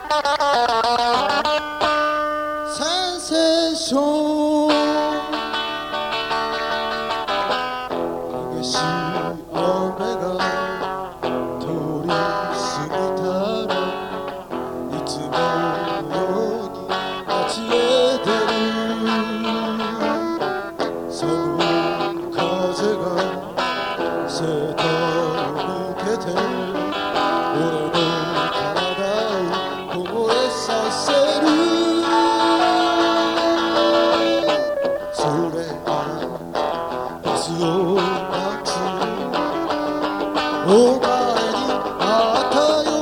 センセーション激しい雨が通り過ぎたらいつものように街へ出る寒い風がセーターを抜けて俺の体を凍えさせるそれからいつを待つお前に会ったよ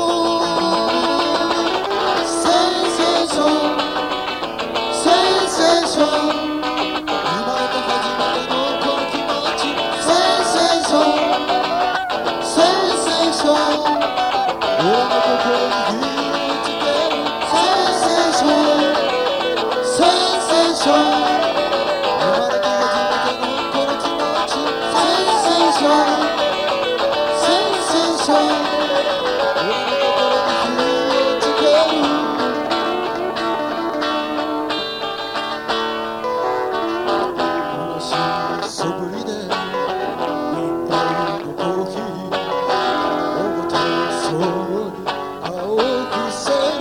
センセーションセンセーション生まれて初めてのこの気持ちセンセーションセンセーション俺の心に響きつけるセンセーションセンセーション生まれて初めてのこの気持ちセンセーションセンセーション俺の心に火をつける悲しい素振りで一杯のコーヒー重たそうに顔を伏せる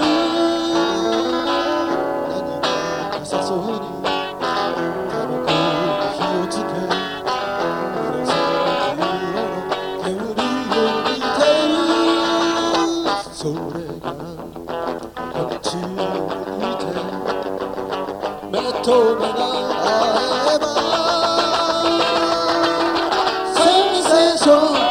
何がなさそうにタバコに火をつけ紫色の煙を見てるそれがこっちにいて目と目が合えばセンセーション